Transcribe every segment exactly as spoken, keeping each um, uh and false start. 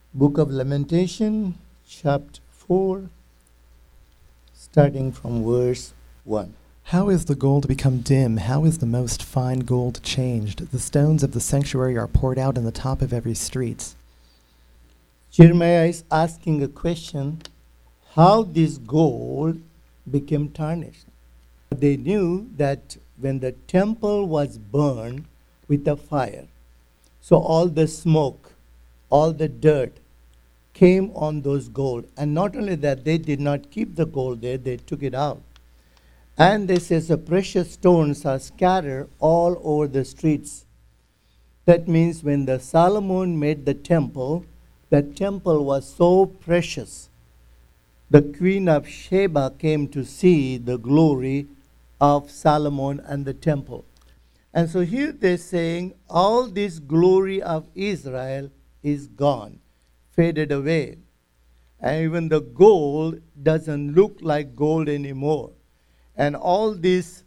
Book of Lamentation, chapter four, starting from verse one. How is the gold become dim? How is the most fine gold changed? The stones of the sanctuary are poured out in the top of every street. Jeremiah is asking a question, how this gold became tarnished. They knew that when the temple was burned with a fire, so all the smoke, all the dirt came on those gold. And not only that, they did not keep the gold there, they took it out. And they says the precious stones are scattered all over the streets. That means when the Solomon made the temple, the temple was so precious. The queen of Sheba came to see the glory of Solomon and the temple. And so here they're saying all this glory of Israel is gone, faded away. And even the gold doesn't look like gold anymore. And all these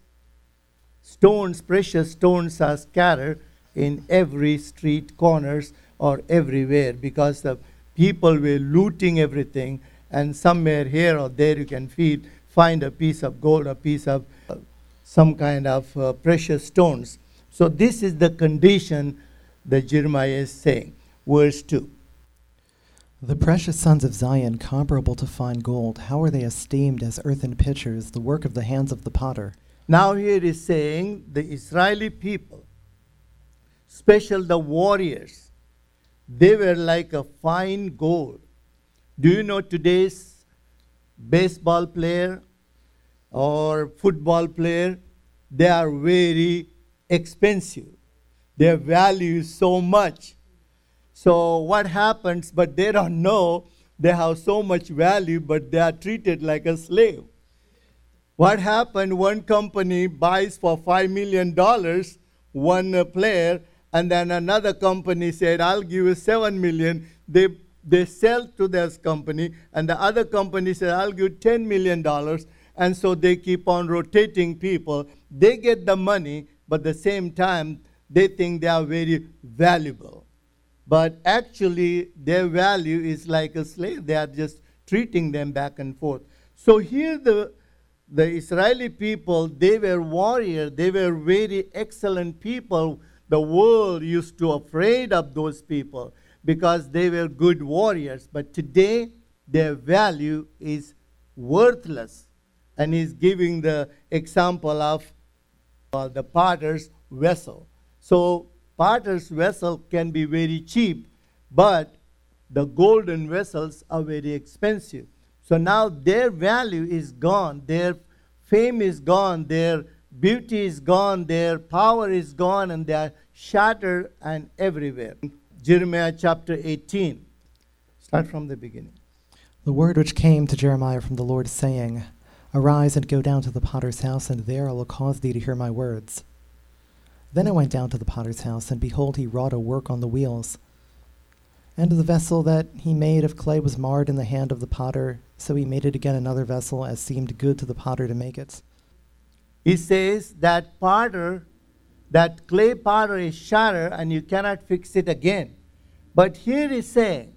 stones, precious stones, are scattered in every street corners or everywhere because the people were looting everything. And somewhere here or there you can feed, find a piece of gold, a piece of uh, some kind of uh, precious stones. So this is the condition that Jeremiah is saying. Verse two. The precious sons of Zion, comparable to fine gold, how are they esteemed as earthen pitchers, the work of the hands of the potter? Now here it is saying the Israeli people, special the warriors, they were like a fine gold. Do you know today's baseball player or football player, they are very expensive. Their value is so much. So what happens, but they don't know they have so much value, but they are treated like a slave. What happened, one company buys for five million dollars one uh, player, and then another company said, I'll give you seven million dollars. They, they sell to this company, and the other company said, I'll give you ten million dollars. And so they keep on rotating people. They get the money, but at the same time, they think they are very valuable. But actually, their value is like a slave. They are just treating them back and forth. So here the, the Israeli people, they were warriors. They were very excellent people. The world used to be afraid of those people because they were good warriors. But today, their value is worthless. And he's giving the example of uh, the potter's vessel. So potter's vessel can be very cheap, but the golden vessels are very expensive. So now their value is gone, their fame is gone, their beauty is gone, their power is gone, and they are shattered and everywhere. Jeremiah chapter eighteen. Start from the beginning. The word which came to Jeremiah from the Lord, saying, Arise and go down to the potter's house, and there I will cause thee to hear my words. Then I went down to the potter's house, and behold, he wrought a work on the wheels. And the vessel that he made of clay was marred in the hand of the potter, so he made it again another vessel, as seemed good to the potter to make it. He says that potter, that clay potter is shattered, and you cannot fix it again. But here he's saying,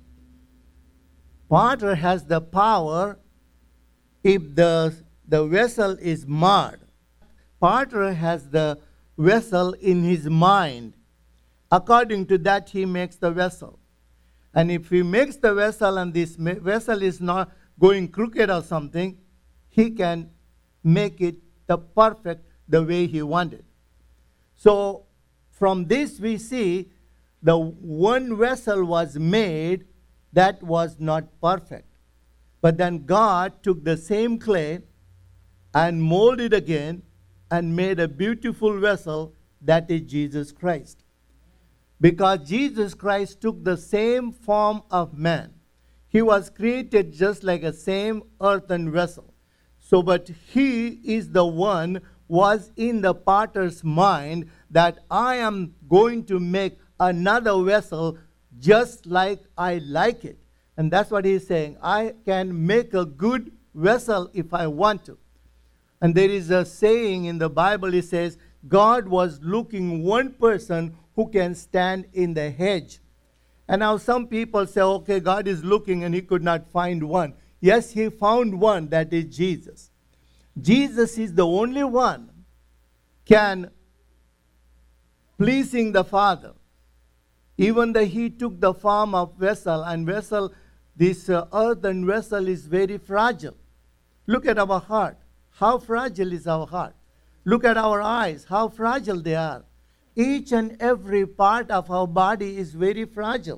potter has the power if the, the vessel is marred. Potter has the vessel in his mind. According to that, he makes the vessel. And if he makes the vessel and this ma- vessel is not going crooked or something, he can make it the perfect the way he wanted. So from this we see the one vessel was made that was not perfect. But then God took the same clay and molded it again and made a beautiful vessel, that is Jesus Christ. Because Jesus Christ took the same form of man. He was created just like a same earthen vessel. So, but he is the one was in the potter's mind that I am going to make another vessel just like I like it. And that's what he's saying. I can make a good vessel if I want to. And there is a saying in the Bible, it says, God was looking one person who can stand in the hedge. And now some people say, okay, God is looking and he could not find one. Yes, he found one, that is Jesus. Jesus is the only one can pleasing the Father. Even though he took the form of vessel, and vessel, this uh, earthen vessel is very fragile. Look at our heart. How fragile is our heart? Look at our eyes, how fragile they are. Each and every part of our body is very fragile.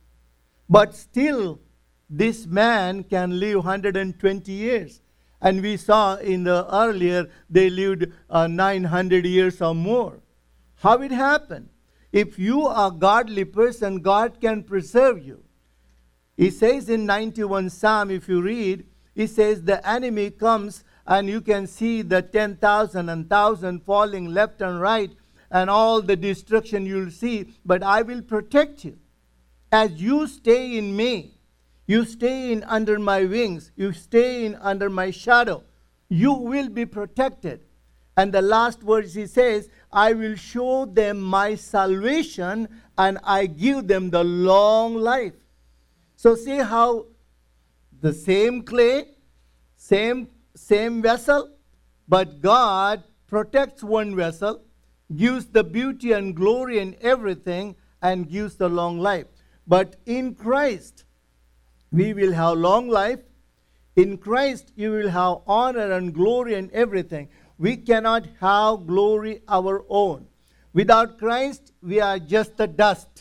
But still, this man can live one hundred twenty years. And we saw in the earlier, they lived uh, nine hundred years or more. How it happened? If you are a godly person, God can preserve you. He says in ninety-one Psalm, if you read, he says the enemy comes and you can see the ten thousand and thousand falling left and right and all the destruction you'll see, but I will protect you. As you stay in me, you stay in under my wings, you stay in under my shadow, you will be protected. And the last words he says, I will show them my salvation and I give them the long life. So see how the same clay, same, same vessel, but God protects one vessel, gives the beauty and glory and everything, and gives the long life. But in Christ, we will have long life. In Christ, you will have honor and glory and everything. We cannot have glory our own. Without Christ, we are just the dust.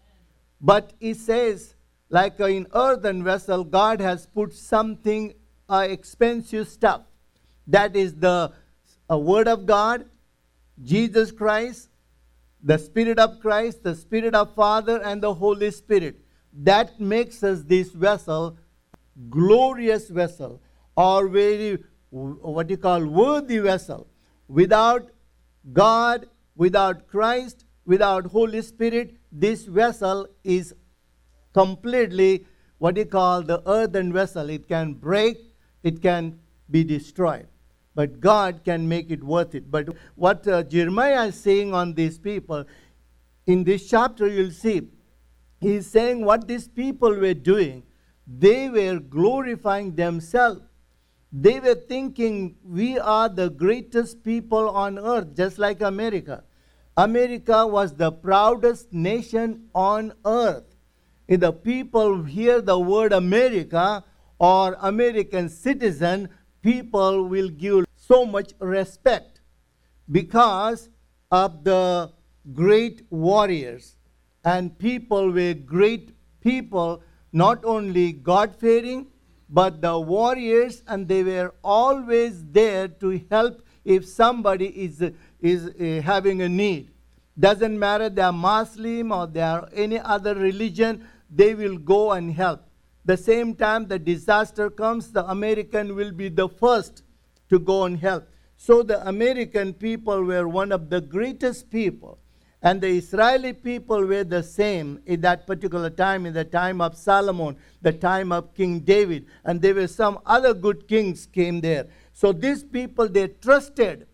But it says, like in earthen vessel, God has put something, uh, expensive stuff. That is the uh, Word of God, Jesus Christ, the Spirit of Christ, the Spirit of Father, and the Holy Spirit. That makes us this vessel, glorious vessel, or very, what you call, worthy vessel. Without God, without Christ, without Holy Spirit, this vessel is completely, what you call, the earthen vessel. It can break, it can be destroyed. But God can make it worth it. But what uh, Jeremiah is saying on these people, in this chapter you'll see, he's saying what these people were doing. They were glorifying themselves. They were thinking we are the greatest people on earth, just like America. America was the proudest nation on earth. If the people hear the word America or American citizen, people will give so much respect because of the great warriors. And people were great people, not only God-fearing, but the warriors, and they were always there to help if somebody is, is uh, having a need. Doesn't matter they are Muslim or they are any other religion, they will go and help. The same time the disaster comes, the American will be the first to go and help. So the American people were one of the greatest people. And the Israeli people were the same in that particular time, in the time of Solomon, the time of King David. And there were some other good kings came there. So these people, they trusted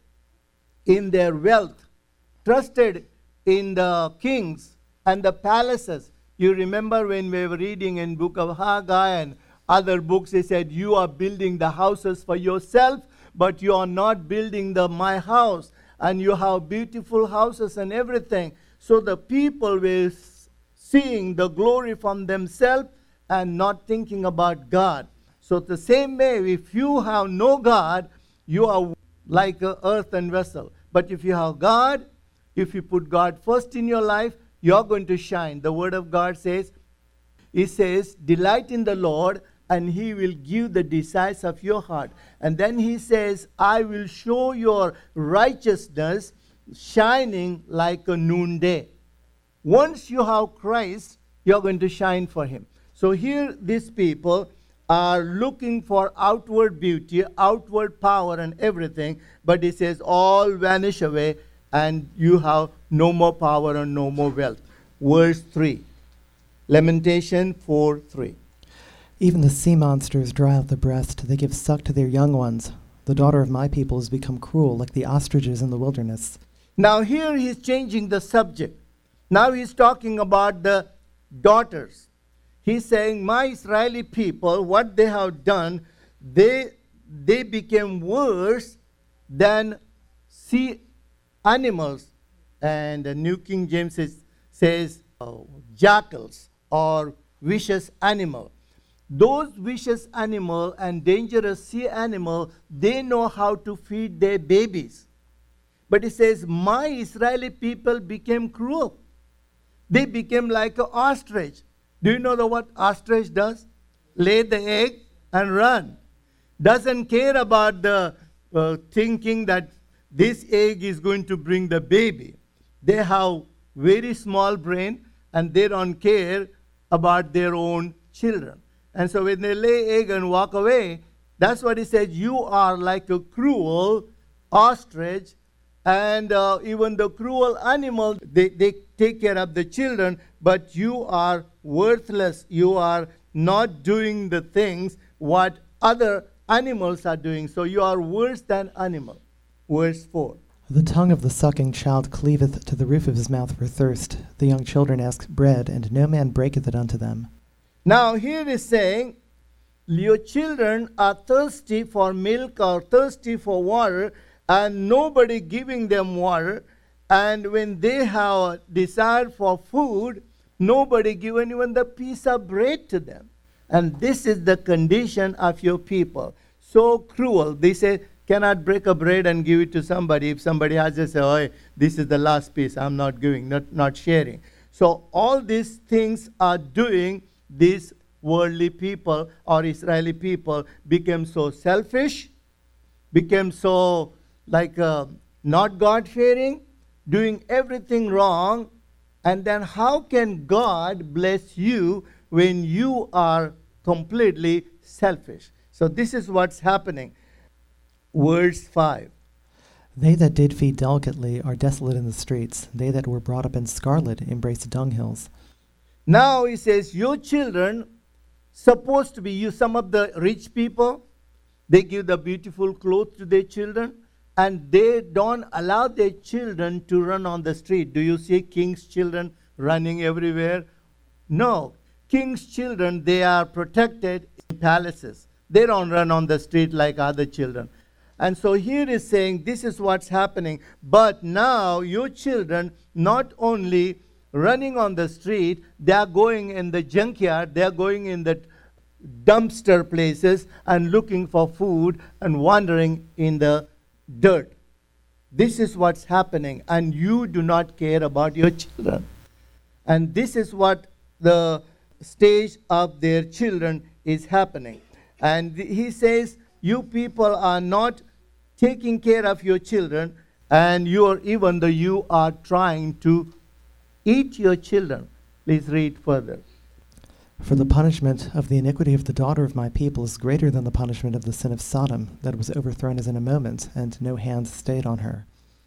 in their wealth, trusted in the kings and the palaces. You remember when we were reading in book of Haggai and other books, they said, you are building the houses for yourself, but you are not building the my house. And you have beautiful houses and everything. So the people were seeing the glory from themselves and not thinking about God. So the same way, if you have no God, you are like an earthen vessel. But if you have God, if you put God first in your life, you're going to shine. The word of God says, it says, delight in the Lord, and he will give the desires of your heart. And then he says, I will show your righteousness shining like a noonday. Once you have Christ, you're going to shine for him. So here these people are looking for outward beauty, outward power and everything. But he says, all vanish away and you have no more power and no more wealth. Verse three. Lamentation four three. Even the sea monsters dry out the breast. They give suck to their young ones. The daughter of my people has become cruel, like the ostriches in the wilderness. Now here he's changing the subject. Now he's talking about the daughters. He's saying, my Israeli people, what they have done, they, they became worse than sea animals. And the New King James says, says oh, jackals or vicious animal. Those vicious animal and dangerous sea animal, they know how to feed their babies. But it says, my Israeli people became cruel. They became like an ostrich. Do you know the, what ostrich does? Lay the egg and run. Doesn't care about the uh, thinking that this egg is going to bring the baby. They have very small brain and they don't care about their own children. And so when they lay egg and walk away, that's what he said, you are like a cruel ostrich. And uh, even the cruel animal, they, they take care of the children, but you are worthless. You are not doing the things what other animals are doing. So you are worse than animal. Verse four. The tongue of the sucking child cleaveth to the roof of his mouth for thirst. The young children ask bread, and no man breaketh it unto them. Now here is saying, your children are thirsty for milk or thirsty for water, and nobody giving them water. And when they have a desire for food, nobody giving even the piece of bread to them. And this is the condition of your people. So cruel. They say, cannot break a bread and give it to somebody. If somebody has to say, oh, this is the last piece, I'm not giving, not, not sharing. So all these things are doing, these worldly people or Israeli people became so selfish, became so like uh, not God-fearing, doing everything wrong. And then how can God bless you when you are completely selfish? So this is what's happening. Verse five. They that did feed delicately are desolate in the streets. They that were brought up in scarlet embrace dunghills. Now he says, your children, supposed to be you, some of the rich people, they give the beautiful clothes to their children, and they don't allow their children to run on the street. Do you see king's children running everywhere? No. King's children, they are protected in palaces. They don't run on the street like other children. And so here is saying, this is what's happening. But now your children not only running on the street, they are going in the junkyard, they are going in the dumpster places and looking for food and wandering in the dirt. This is what's happening, and you do not care about your children. And this is what the stage of their children is happening. And he says, you people are not taking care of your children, and you are even though you are trying to eat your children. Please read further. For the punishment of the iniquity of the daughter of my people is greater than the punishment of the sin of Sodom, that was overthrown as in a moment, and no hand stayed on her.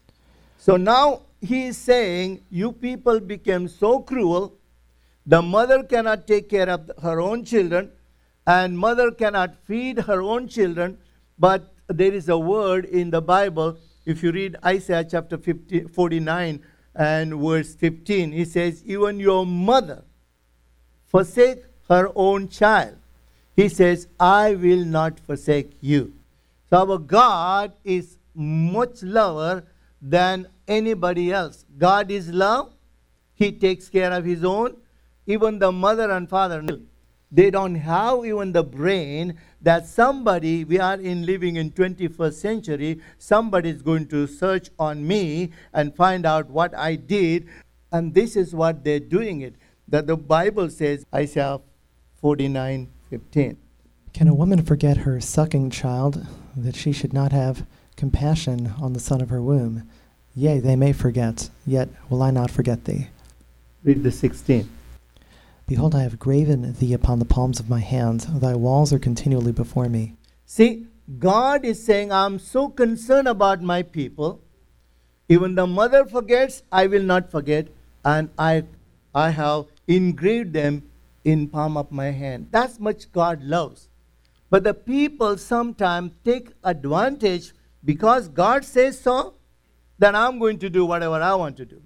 So now he is saying, you people became so cruel, the mother cannot take care of her own children, and mother cannot feed her own children. But there is a word in the Bible, if you read Isaiah chapter fifty, forty-nine and verse fifteen, he says, even your mother forsake her own child. He says, I will not forsake you. So our God is much lower than anybody else. God is love. He takes care of his own. Even the mother and father, they don't have even the brain that somebody, we are in living in twenty-first century, somebody is going to search on me and find out what I did. And this is what they're doing it. That the Bible says, Isaiah forty-nine fifteen. Can a woman forget her sucking child, that she should not have compassion on the son of her womb? Yea, they may forget, yet will I not forget thee. Read the sixteen. Behold, I have graven thee upon the palms of my hand. Thy walls are continually before me. See, God is saying, I'm so concerned about my people. Even the mother forgets, I will not forget. And I, I have engraved them in palm of my hand. That's much God loves. But the people sometimes take advantage because God says so, then I'm going to do whatever I want to do.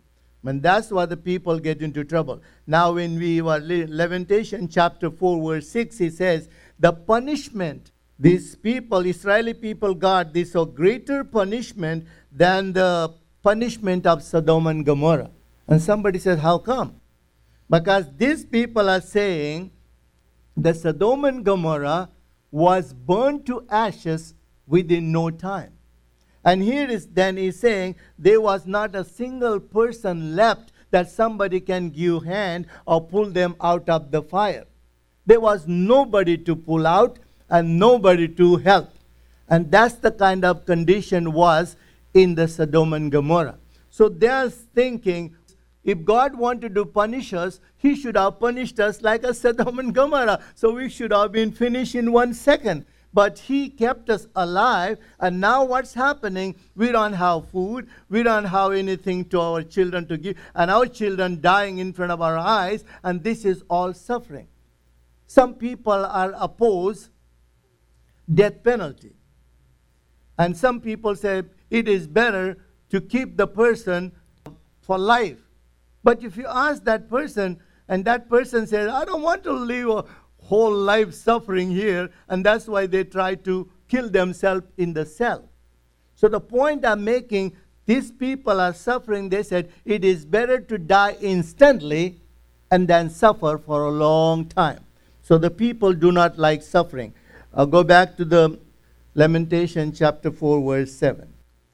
And that's why the people get into trouble. Now, when we were in Lamentation chapter four, verse six, he says, the punishment these people, Israeli people, got, this a greater punishment than the punishment of Sodom and Gomorrah. And somebody says, how come? Because these people are saying the Sodom and Gomorrah was burned to ashes within no time. And here is then he's saying there was not a single person left that somebody can give hand or pull them out of the fire. There was nobody to pull out and nobody to help. And that's the kind of condition was in the Sodom and Gomorrah. So they're thinking, if God wanted to punish us, he should have punished us like a Sodom and Gomorrah. So we should have been finished in one second. But he kept us alive, and now what's happening? We don't have food, we don't have anything to our children to give, and our children dying in front of our eyes, and this is all suffering. Some people are opposed death penalty. And some people say it is better to keep the person for life. But if you ask that person, and that person says, I don't want to live a whole life suffering here, and that's why they try to kill themselves in the cell. So the point I'm making, these people are suffering. They said it is better to die instantly and then suffer for a long time. So the people do not like suffering. I'll go back to the Lamentation chapter four, verse seven.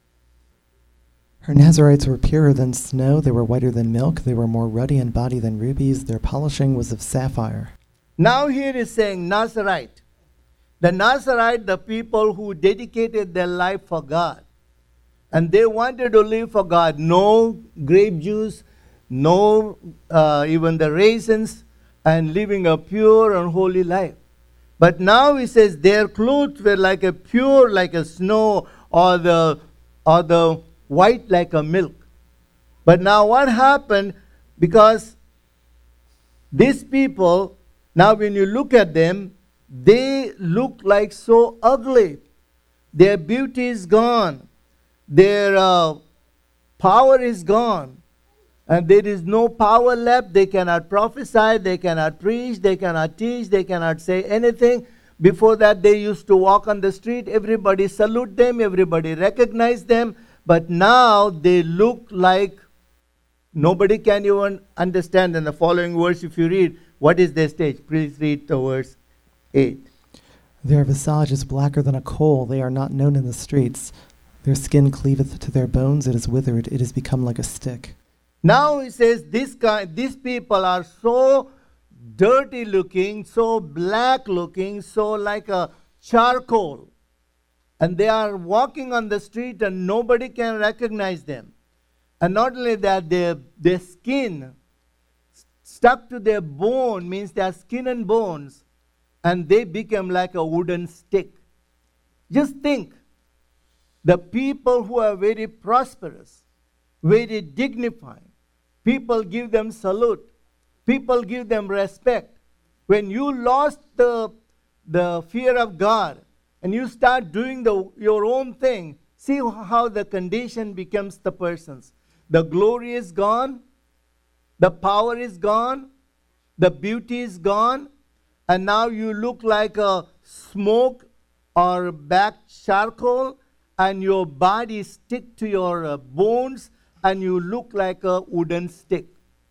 Her Nazarites were purer than snow, they were whiter than milk, they were more ruddy in body than rubies, their polishing was of sapphire. Now here is saying Nazarite. The Nazarite, the people who dedicated their life for God. And they wanted to live for God. No grape juice, no uh, even the raisins, and living a pure and holy life. But now he says their clothes were like a pure, like a snow, or the, or the white like a milk. But now what happened? Because these people, now when you look at them, they look like so ugly. Their beauty is gone. Their uh, power is gone. And there is no power left. They cannot prophesy. They cannot preach. They cannot teach. They cannot say anything. Before that, they used to walk on the street. Everybody salute them. Everybody recognize them. But now they look like nobody can even understand. In the following verse, if you read, what is their stage? Please read the verse eight. Their visage is blacker than a coal. They are not known in the streets. Their skin cleaveth to their bones. It is withered. It is become like a stick. Now he says this kind, these people are so dirty looking, so black looking, so like a charcoal. And they are walking on the street and nobody can recognize them. And not only that, their, their skin stuck to their bone, means their skin and bones, and they become like a wooden stick. Just think, the people who are very prosperous, very dignified, people give them salute, people give them respect. When you lost the, the fear of God and you start doing the, your own thing, see how the condition becomes the person's. The glory is gone, the power is gone, the beauty is gone, and now you look like a smoke or black charcoal, and your body stick to your uh, bones, and you look like a wooden stick.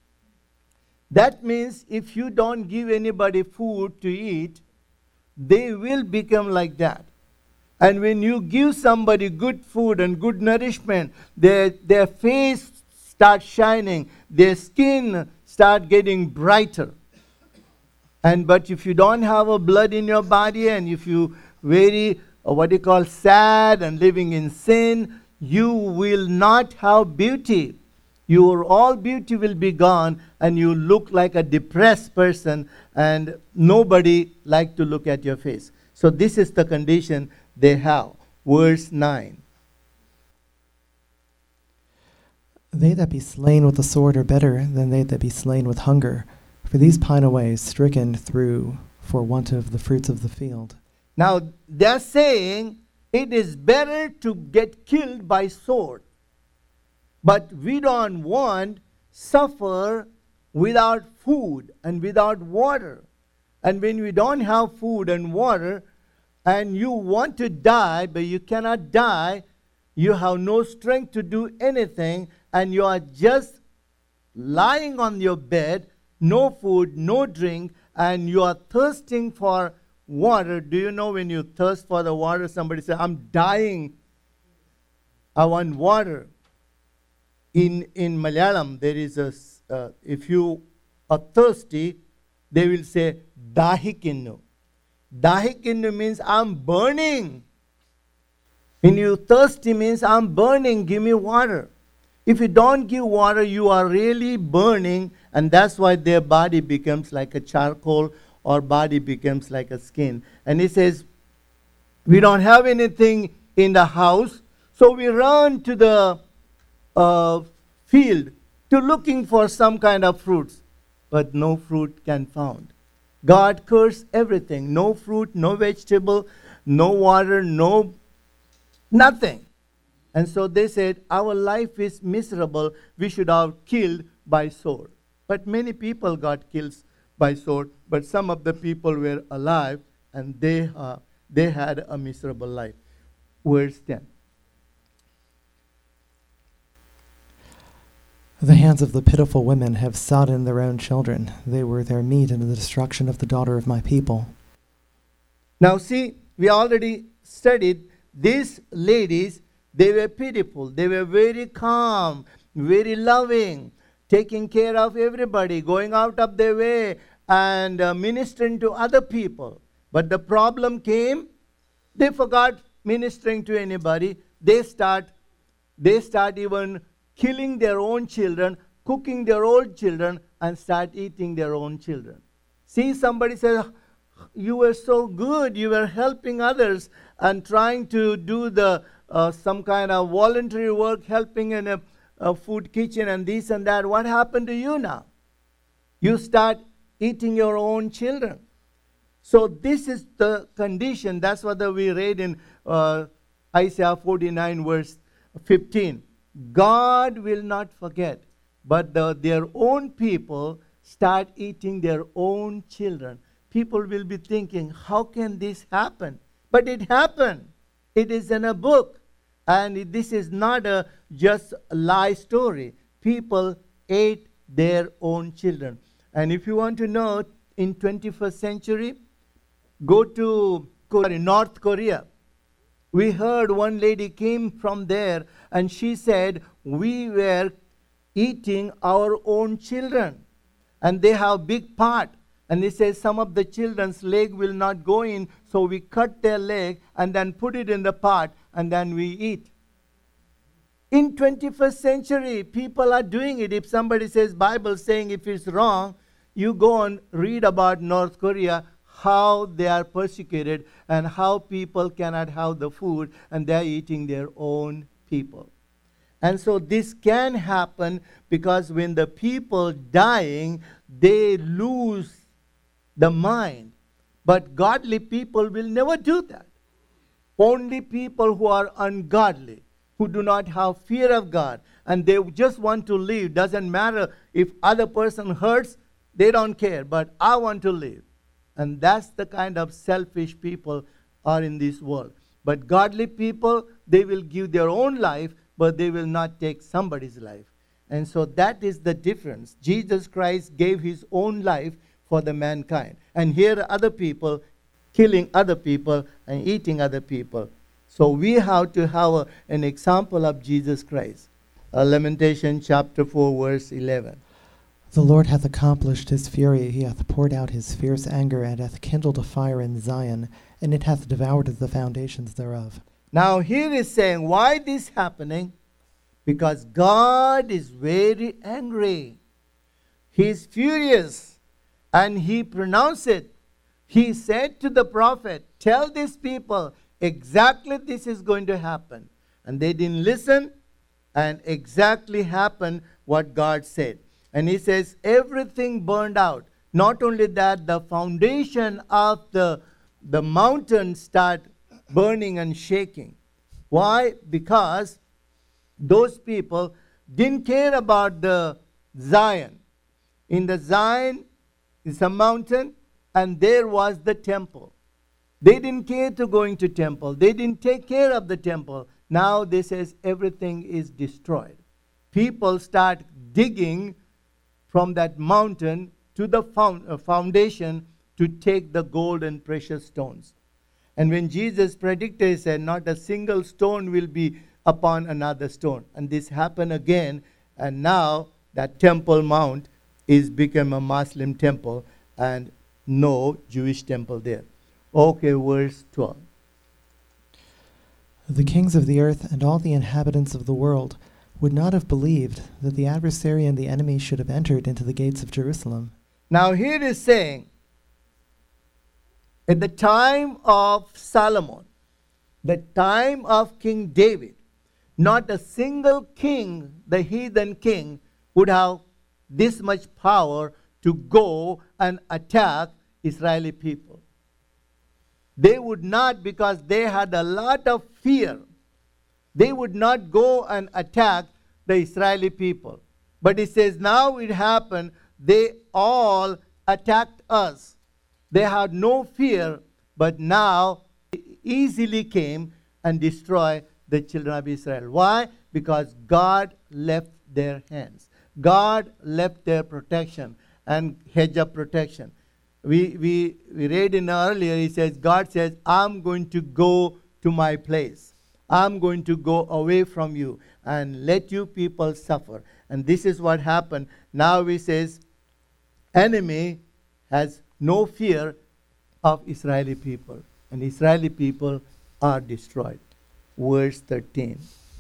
That means if you don't give anybody food to eat, they will become like that. And when you give somebody good food and good nourishment, their, their face starts shining, their skin start getting brighter. And but if you don't have a blood in your body, and if you very uh, what you call sad and living in sin, you will not have beauty. Your all beauty will be gone, and you look like a depressed person, and nobody like to look at your face. So this is the condition they have. Verse nine. They that be slain with the sword are better than they that be slain with hunger, for these pine away, stricken through for want of the fruits of the field. Now they're saying it is better to get killed by sword. But we don't want suffer without food and without water. And when we don't have food and water, and you want to die, but you cannot die, you have no strength to do anything, and you are just lying on your bed, no food, no drink, and you are thirsting for water. Do you know when you thirst for the water, somebody says, I'm dying, I want water. In, in Malayalam, there is a, uh, if you are thirsty, they will say, Dahikinnu. Dahikinnu means I'm burning. When you thirsty means I'm burning, give me water. If you don't give water, you are really burning, and that's why their body becomes like a charcoal or body becomes like a skin. And he says, we don't have anything in the house, so we run to the uh, field to looking for some kind of fruits, but no fruit can found. God cursed everything. No fruit, no vegetable, no water, no nothing. And so they said, our life is miserable. We should have killed by sword. But many people got killed by sword. But some of the people were alive, and they, uh, they had a miserable life. Verse ten. The hands of the pitiful women have sodden their own children. They were their meat in the destruction of the daughter of my people. Now see, we already studied these ladies. They were pitiful. They were very calm, very loving, taking care of everybody, going out of their way and uh, ministering to other people. But the problem came, they forgot ministering to anybody. They start, they start even killing their own children, cooking their own children, and start eating their own children. See, somebody says, you were so good, you were helping others and trying to do the uh, some kind of voluntary work, helping in a, a food kitchen and this and that. What happened to you now? You start eating your own children. So this is the condition. That's what we read in uh, Isaiah forty-nine verse fifteen. God will not forget, but the, their own people start eating their own children. People will be thinking, how can this happen? But it happened. It is in a book. And it, this is not a just a lie story. People ate their own children. And if you want to know, in twenty-first century, go to Korea, North Korea. We heard one lady came from there, and she said, we were eating our own children. And they have big pot. And they say some of the children's leg will not go in, so we cut their leg and then put it in the pot, and then we eat. In twenty-first century, people are doing it. If somebody says Bible saying if it's wrong, you go and read about North Korea, how they are persecuted and how people cannot have the food and they are eating their own people. And so this can happen because when the people dying, they lose the mind. But godly people will never do that. Only people who are ungodly, who do not have fear of God, and they just want to live. Doesn't matter if other person hurts, they don't care, but I want to live. And that's the kind of selfish people are in this world. But godly people, they will give their own life, but they will not take somebody's life. And so that is the difference. Jesus Christ gave his own life for the mankind. And here are other people killing other people and eating other people. So we have to have a, an example of Jesus Christ. Uh, Lamentation chapter four, verse eleven. The Lord hath accomplished his fury, he hath poured out his fierce anger, and hath kindled a fire in Zion, and it hath devoured the foundations thereof. Now here is saying, why this happening? Because God is very angry. He is furious, and he pronounced it. He said to the prophet, tell these people exactly this is going to happen. And they didn't listen, and exactly happened what God said. And he says, everything burned out. Not only that, the foundation of the, the mountain start burning and shaking. Why? Because those people didn't care about the Zion. In the Zion is a mountain, and there was the temple. They didn't care to going to temple. They didn't take care of the temple. Now they says everything is destroyed. People start digging from that mountain to the found, uh, foundation to take the gold and precious stones. And when Jesus predicted, he said, not a single stone will be upon another stone. And this happened again. And now that Temple Mount is become a Muslim temple and no Jewish temple there. Okay, verse twelve. The kings of the earth and all the inhabitants of the world would not have believed that the adversary and the enemy should have entered into the gates of Jerusalem. Now here is saying, at the time of Solomon, the time of King David, not a single king, the heathen king, would have this much power to go and attack Israeli people. They would not, because they had a lot of fear. They would not go and attack the Israeli people. But it says now it happened, they all attacked us. They had no fear, but now easily came and destroyed the children of Israel. Why? Because God left their hands. God left their protection and hedge of protection. We, we, we read in earlier, he says, God says, I'm going to go to my place. I'm going to go away from you and let you people suffer. And this is what happened. Now he says, enemy has no fear of Israeli people. And Israeli people are destroyed. Verse thirteen.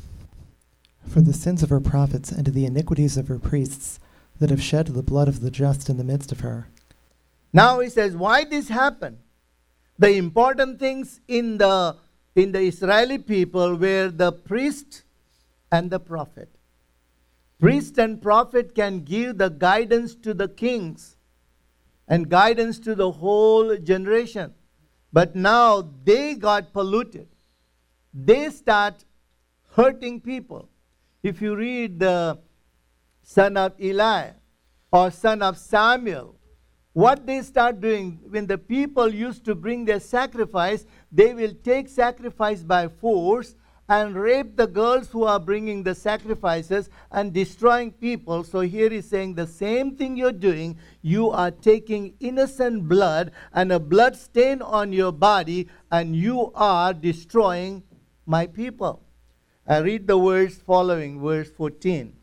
For the sins of her prophets and the iniquities of her priests that have shed the blood of the just in the midst of her. Now he says, why this happened? The important things in the in the Israeli people were the priest and the prophet. Priest and prophet can give the guidance to the kings and guidance to the whole generation. But now they got polluted. They start hurting people. If you read the son of Eli or son of Samuel, what they start doing, when the people used to bring their sacrifice, they will take sacrifice by force and rape the girls who are bringing the sacrifices and destroying people. So here he's saying the same thing you're doing. You are taking innocent blood and a blood stain on your body, and you are destroying my people. I read the words following, verse fourteen.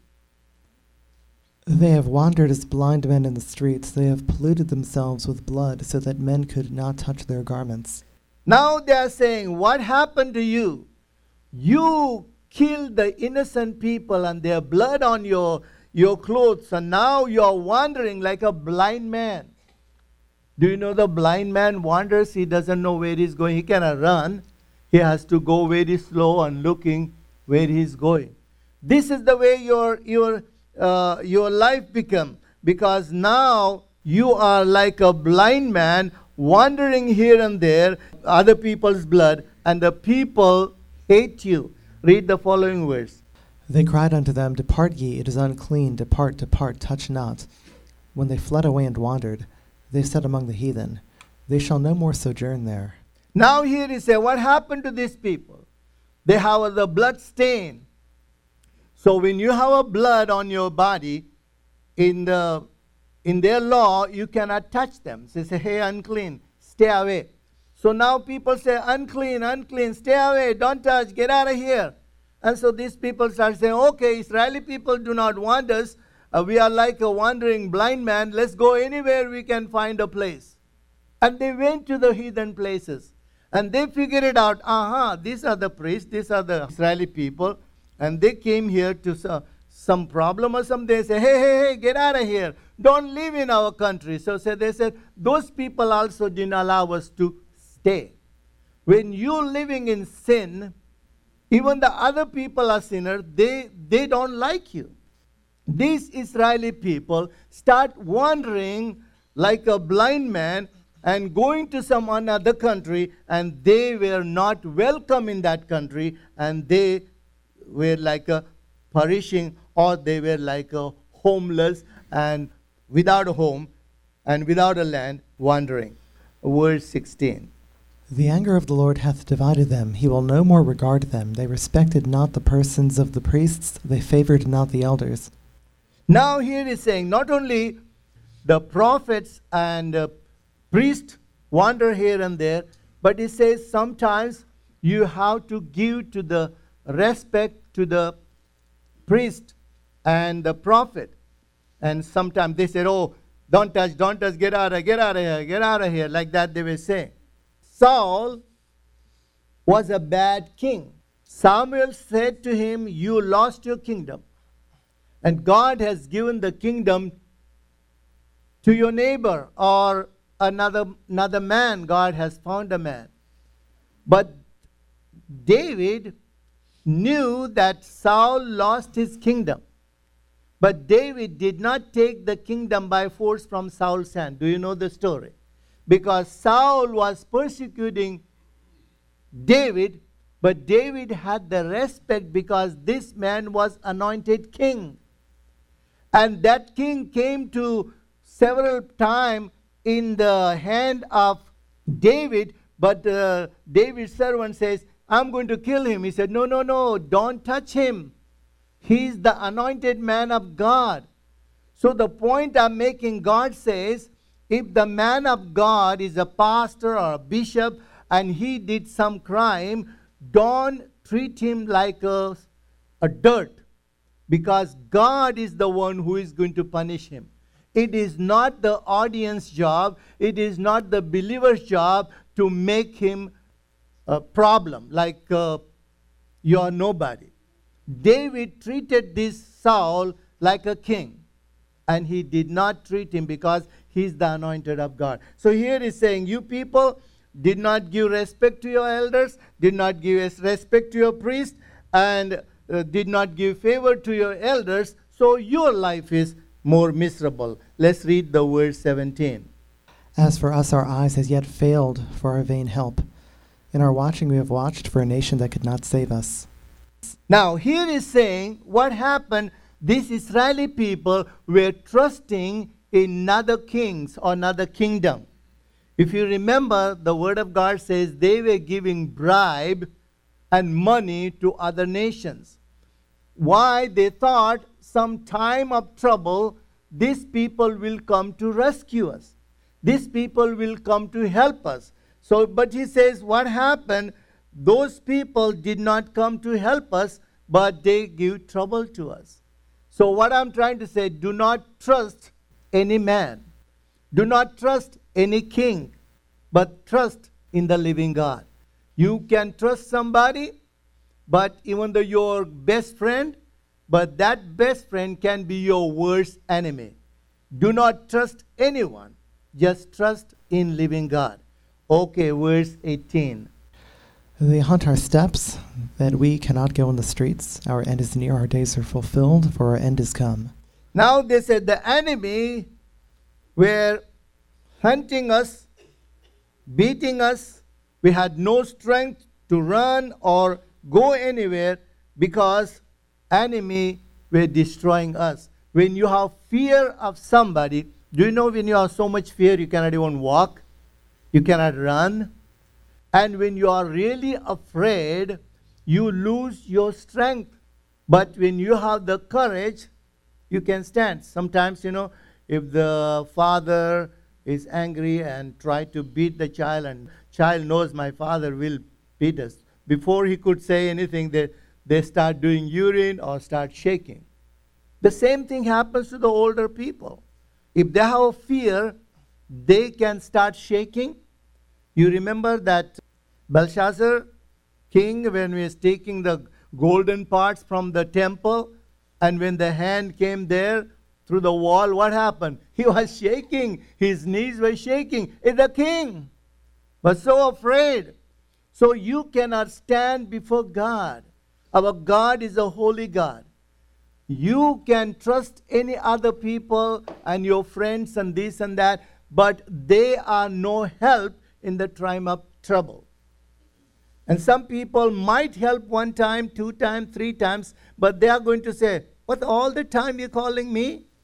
They have wandered as blind men in the streets. They have polluted themselves with blood so that men could not touch their garments. Now they are saying, what happened to you? You killed the innocent people and their blood on your, your clothes, and now you are wandering like a blind man. Do you know the blind man wanders? He doesn't know where he's going. He cannot run. He has to go very slow and looking where he's going. This is the way your your uh, your life become, because now you are like a blind man wandering here and there, other people's blood, and the people hate you. Read the following verse. They cried unto them, Depart ye, it is unclean, depart, depart, touch not. When they fled away and wandered, they said among the heathen, They shall no more sojourn there. Now here he says, what happened to these people? They have the blood stain. So when you have a blood on your body, in the in their law, you cannot touch them. So they say, hey, unclean, stay away. So now people say, unclean, unclean, stay away, don't touch, get out of here. And so these people start saying, okay, Israeli people do not want us. Uh, we are like a wandering blind man. Let's go anywhere we can find a place. And they went to the heathen places. And they figured it out, aha, these are the priests, these are the Israeli people. And they came here to uh, some problem or something. They say, hey, hey, hey, get out of here. Don't live in our country. So, so they said, those people also didn't allow us to stay. When you're living in sin, even the other people are sinners, they, they don't like you. These Israeli people start wandering like a blind man and going to some another country, and they were not welcome in that country, and they were like a perishing, or they were like a homeless and without a home and without a land, wandering. Verse sixteen. The anger of the Lord hath divided them. He will no more regard them. They respected not the persons of the priests. They favored not the elders. Now here is saying not only the prophets and uh, priests wander here and there, but it says sometimes you have to give to the respect to the priest and the prophet. And sometimes they said, oh, don't touch, don't touch, get out of, get out of here, get out of here. Like that they will say. Saul was a bad king. Samuel said to him, you lost your kingdom. And God has given the kingdom to your neighbor or another, another man. God has found a man. But David knew that Saul lost his kingdom. But David did not take the kingdom by force from Saul's hand. Do you know the story? Because Saul was persecuting David, but David had the respect because this man was anointed king. And that king came to several times in the hand of David, but uh, David's servant says, I'm going to kill him. He said, no, no, no, don't touch him. He's the anointed man of God. So the point I'm making, God says, if the man of God is a pastor or a bishop and he did some crime, don't treat him like a, a dirt, because God is the one who is going to punish him. It is not the audience job, it is not the believer's job to make him a problem, like uh, you are nobody. David treated this Saul like a king, and he did not treat him because he's the anointed of God. So here he's saying, you people did not give respect to your elders, did not give respect to your priest, and uh, did not give favor to your elders, so your life is more miserable. Let's read the verse seventeen. As for us, our eyes has yet failed for our vain help. In our watching we have watched for a nation that could not save us. Now here is saying what happened. These Israeli people were trusting in other kings or another kingdom. If you remember, the word of God says they were giving bribe and money to other nations. Why? They thought some time of trouble, these people will come to rescue us. These people will come to help us. So, but he says what happened? Those people did not come to help us, but they give trouble to us. So what I'm trying to say, do not trust any man. Do not trust any king, but trust in the living God. You can trust somebody, but even though your best friend, but that best friend can be your worst enemy. Do not trust anyone. Just trust in living God. Okay, verse eighteen. They hunt our steps, that we cannot go in the streets. Our end is near, our days are fulfilled, for our end is come. Now they said the enemy were hunting us, beating us. We had no strength to run or go anywhere because enemy were destroying us. When you have fear of somebody, do you know when you have so much fear you cannot even walk? You cannot run. And when you are really afraid, you lose your strength. But when you have the courage, you can stand. Sometimes, you know, if the father is angry and try to beat the child, and child knows my father will beat us, before he could say anything, they, they start doing urine or start shaking. The same thing happens to the older people. If they have fear, they can start shaking. You remember that Belshazzar, king, when he was taking the golden parts from the temple, and when the hand came there through the wall, what happened? He was shaking. His knees were shaking. It's the king, but so afraid. So you cannot stand before God. Our God is a holy God. You can trust any other people and your friends and this and that, but they are no help in the time of trouble. And some people might help one time, two times, three times, but they are going to say, what, all the time you're calling me?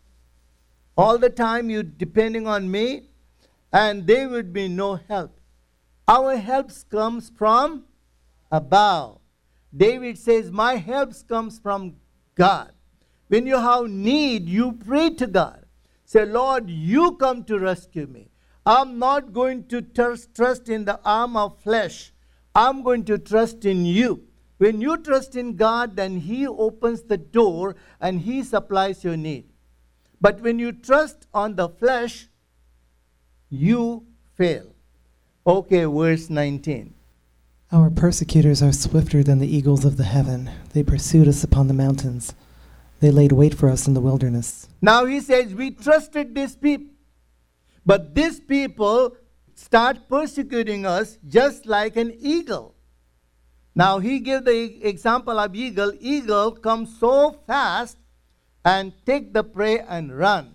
All the time you depending on me, and there would be no help. Our help comes from above. David says, my help comes from God. When you have need, you pray to God. Say, Lord, you come to rescue me. I'm not going to trust, trust in the arm of flesh. I'm going to trust in you. When you trust in God, then He opens the door and He supplies your need. But when you trust on the flesh, you fail. Okay, verse nineteen. Our persecutors are swifter than the eagles of the heaven. They pursued us upon the mountains. They laid wait for us in the wilderness. Now he says, we trusted these people. But these people start persecuting us just like an eagle. Now he gave the example of eagle. Eagle comes so fast and take the prey and run.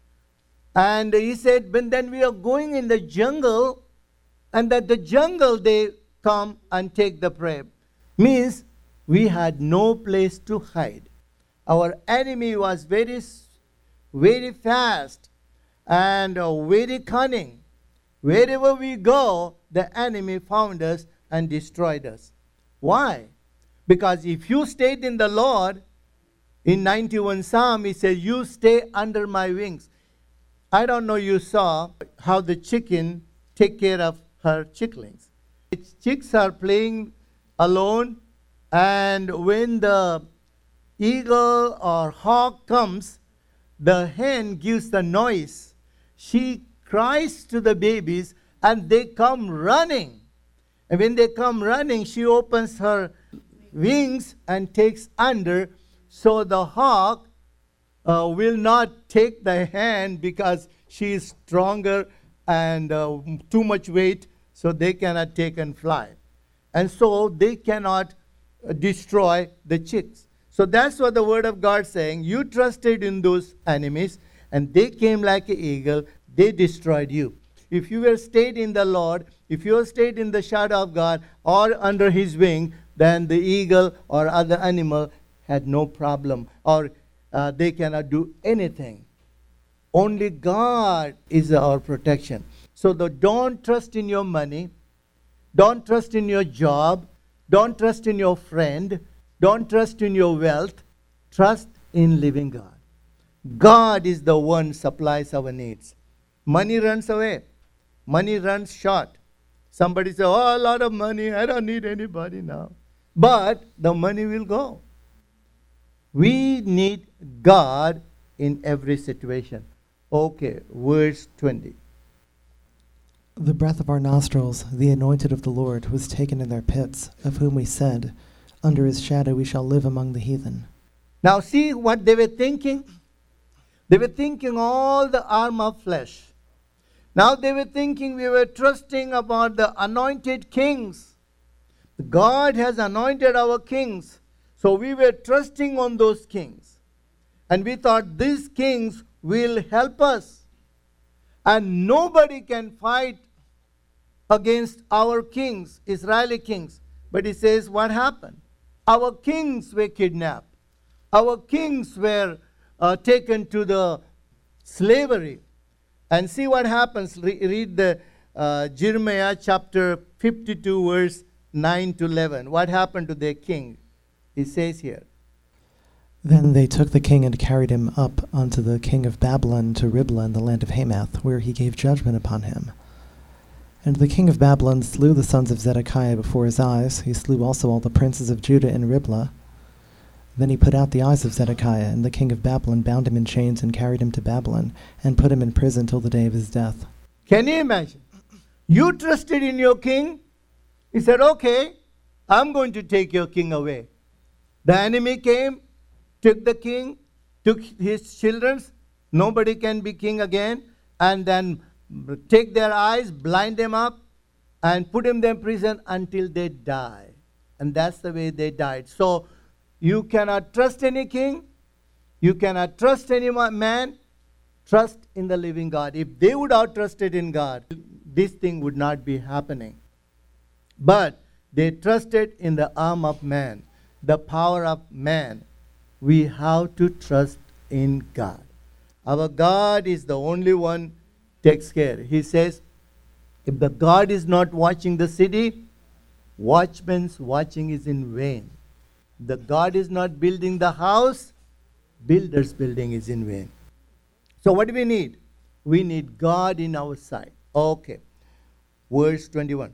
And he said, when then we are going in the jungle, and that the jungle they come and take the prey. Means we had no place to hide. Our enemy was very, very fast and uh, very cunning. Wherever we go, the enemy found us and destroyed us. Why? Because if you stayed in the Lord, in ninety-one Psalm, he says, you stay under my wings. I don't know you saw how the chicken take care of her chicklings. Its chicks are playing alone, and when the eagle or hawk comes, the hen gives the noise. She cries to the babies, and they come running. And when they come running, she opens her wings and takes under, so the hawk uh, will not take the hen because she is stronger and uh, too much weight, so they cannot take and fly. And so they cannot uh, destroy the chicks. So that's what the word of God is saying. You trusted in those enemies, and they came like an eagle. They destroyed you. If you were stayed in the Lord, if you were stayed in the shadow of God or under His wing, then the eagle or other animal had no problem, or uh, they cannot do anything. Only God is our protection. So the, don't trust in your money. Don't trust in your job. Don't trust in your friend. Don't trust in your wealth. Trust in living God. God is the one supplies our needs. Money runs away. Money runs short. Somebody says, oh, a lot of money. I don't need anybody now. But the money will go. We need God in every situation. Okay, verse twenty. The breath of our nostrils, the anointed of the Lord, was taken in their pits, of whom we said, under His shadow we shall live among the heathen. Now see what they were thinking? They were thinking all the arm of flesh. Now they were thinking we were trusting about the anointed kings. God has anointed our kings. So we were trusting on those kings. And we thought these kings will help us. And nobody can fight against our kings, Israeli kings. But he says, what happened? Our kings were kidnapped. Our kings were uh, taken to the slavery. And see what happens. Re- read the uh, Jeremiah chapter fifty-two, verse nine to eleven. What happened to their king? He says here. Then they took the king and carried him up unto the king of Babylon to Riblah in the land of Hamath, where he gave judgment upon him. And the king of Babylon slew the sons of Zedekiah before his eyes. He slew also all the princes of Judah in Riblah. Then he put out the eyes of Zedekiah, and the king of Babylon bound him in chains and carried him to Babylon, and put him in prison till the day of his death. Can you imagine? You trusted in your king. He said, okay, I'm going to take your king away. The enemy came, took the king, took his children. Nobody can be king again. And then take their eyes, blind them up, and put them in prison until they die. And that's the way they died. So you cannot trust any king. You cannot trust any man. Trust in the living God. If they would have trusted in God, this thing would not be happening. But they trusted in the arm of man, the power of man. We have to trust in God. Our God is the only one takes care. He says, if the God is not watching the city, watchman's watching is in vain. The God is not building the house, builder's building is in vain. So what do we need? We need God in our side. Okay. Verse twenty-one.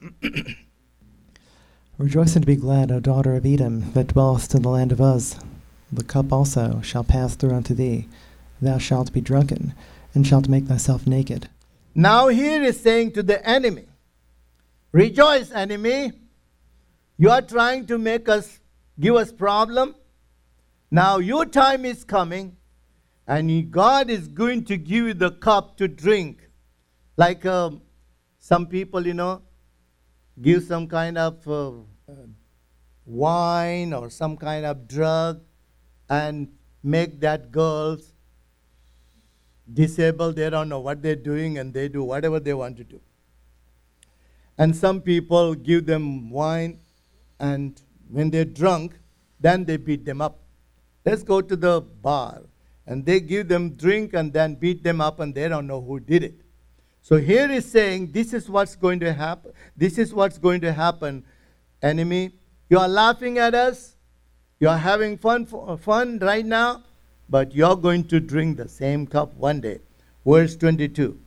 Rejoice and be glad, O daughter of Edom, that dwellest in the land of Uz. The cup also shall pass through unto thee. Thou shalt be drunken, and shalt make thyself naked. Now here is saying to the enemy, rejoice, enemy. You are trying to make us, give us problem. Now your time is coming, and God is going to give you the cup to drink. Like um, some people, you know, give some kind of uh, wine or some kind of drug and make that girls disabled. They don't know what they're doing and they do whatever they want to do. And some people give them wine, and when they're drunk, then they beat them up. Let's go to the bar. And they give them drink and then beat them up, and they don't know who did it. So here is saying, this is what's going to happen. This is what's going to happen, enemy. You are laughing at us. You are having fun, fun right now, but you're going to drink the same cup one day. Verse twenty-two.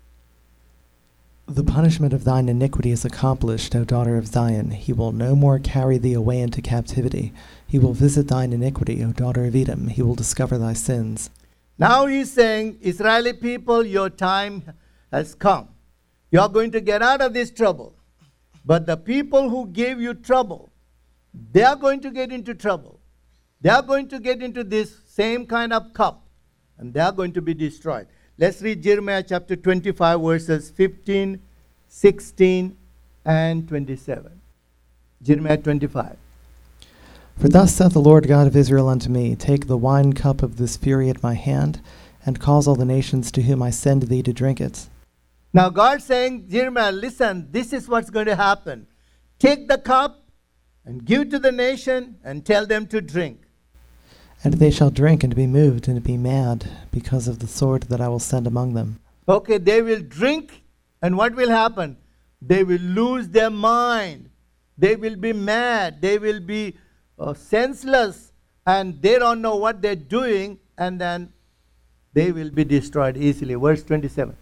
The punishment of thine iniquity is accomplished, O daughter of Zion. He will no more carry thee away into captivity. He will visit thine iniquity, O daughter of Edom. He will discover thy sins. Now he's saying, Israeli people, your time has come. You're going to get out of this trouble. But the people who gave you trouble, they are going to get into trouble. They are going to get into this same kind of cup, and they are going to be destroyed. Let's read Jeremiah chapter twenty-five, verses fifteen, sixteen, and twenty-seven. Jeremiah twenty-five. For thus saith the Lord God of Israel unto me, take the wine cup of this fury at my hand, and cause all the nations to whom I send thee to drink it. Now God's saying, Jeremiah, listen, this is what's going to happen. Take the cup and give to the nation and tell them to drink. And they shall drink and be moved and be mad because of the sword that I will send among them. Okay, they will drink, and what will happen? They will lose their mind. They will be mad. They will be uh, senseless, and they don't know what they're doing, and then they will be destroyed easily. Verse twenty-seven.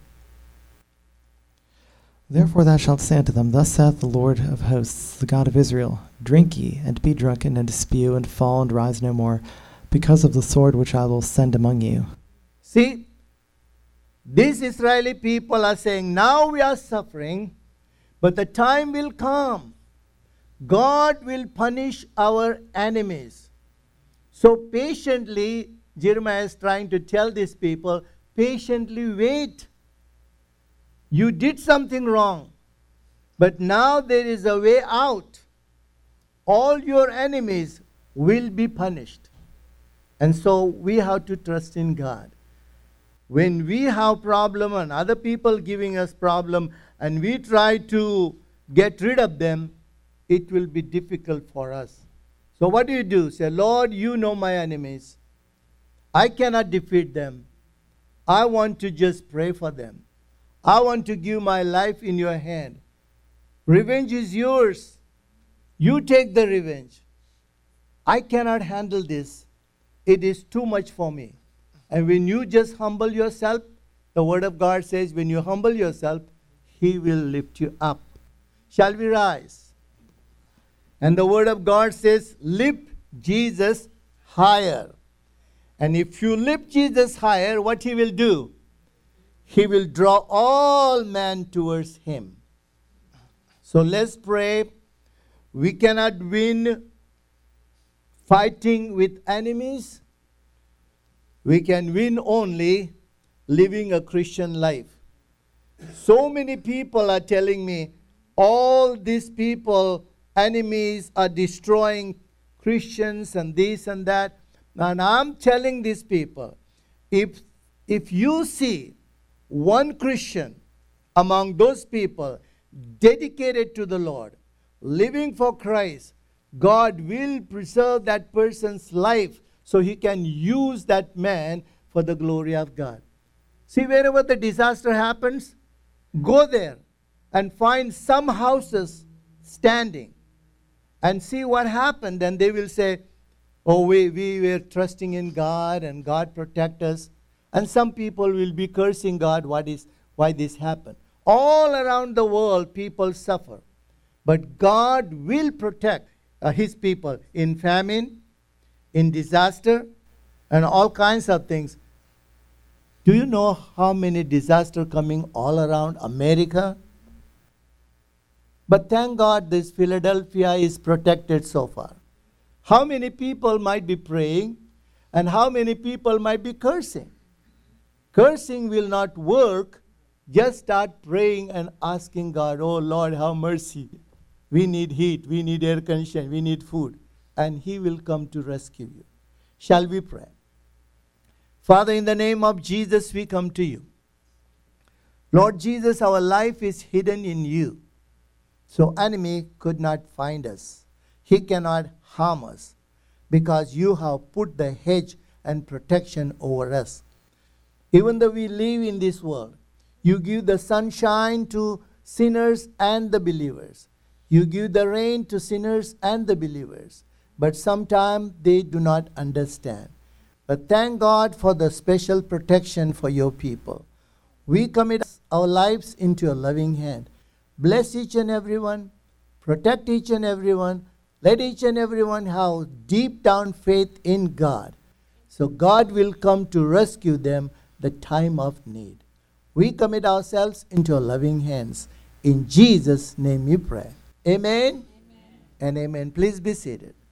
Therefore thou shalt say unto them, Thus saith the Lord of hosts, the God of Israel, Drink ye, and be drunken, and spew, and fall, and rise no more, because of the sword which I will send among you. See, these Israeli people are saying, now we are suffering, but the time will come. God will punish our enemies. So patiently, Jeremiah is trying to tell these people, patiently wait. You did something wrong, but now there is a way out. All your enemies will be punished. And so we have to trust in God. When we have problem and other people giving us problem and we try to get rid of them, it will be difficult for us. So what do you do? Say, Lord, you know my enemies. I cannot defeat them. I want to just pray for them. I want to give my life in your hand. Revenge is yours. You take the revenge. I cannot handle this. It is too much for me. And when you just humble yourself, the word of God says, when you humble yourself, he will lift you up. Shall we rise? And the word of God says, lift Jesus higher. And if you lift Jesus higher, what he will do? He will draw all men towards him. So let's pray. We cannot win fighting with enemies. We can win only living a Christian life. So many people are telling me, all these people, enemies, are destroying Christians and this and that. And I'm telling these people, if, if you see one Christian among those people dedicated to the Lord, living for Christ, God will preserve that person's life so he can use that man for the glory of God. See, wherever the disaster happens, go there and find some houses standing and see what happened. And they will say, oh, we, we were trusting in God and God protect us. And some people will be cursing God, what is, why this happened. All around the world, people suffer. But God will protect uh, his people in famine, in disaster, and all kinds of things. Do you know how many disasters coming all around America? But thank God this Philadelphia is protected so far. How many people might be praying and how many people might be cursing? Cursing will not work. Just start praying and asking God, oh Lord, have mercy. We need heat, we need air conditioning, we need food. And he will come to rescue you. Shall we pray? Father, in the name of Jesus, we come to you. Lord Jesus, our life is hidden in you. So enemy could not find us. He cannot harm us because you have put the hedge and protection over us. Even though we live in this world, you give the sunshine to sinners and the believers. You give the rain to sinners and the believers. But sometimes they do not understand. But thank God for the special protection for your people. We commit our lives into your loving hand. Bless each and every one. Protect each and every one. Let each and every one have deep down faith in God. So God will come to rescue them the time of need. We commit ourselves into your loving hands. In Jesus' name we pray. Amen, amen. And amen. Please be seated.